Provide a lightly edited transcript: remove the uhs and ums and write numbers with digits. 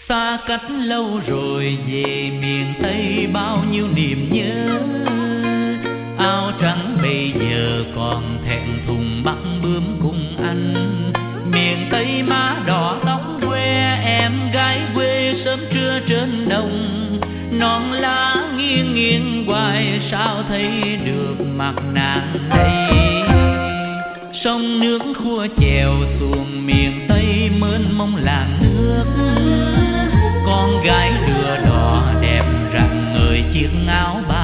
Xa cách lâu rồi về miền Tây bao nhiêu niềm nhớ. Áo trắng bây giờ còn thẹn thùng bắt bướm cùng anh. Miền Tây má đỏ tóc que, em gái quê sớm trưa trên đồng. Non lá nghiêng nghiêng hoài sao thấy được mặt nàng đây. Sông nước khua chèo xuồng miền Tây mênh mông làn nước. Con gái lừa đò đẹp rạng ngời chiếc áo ba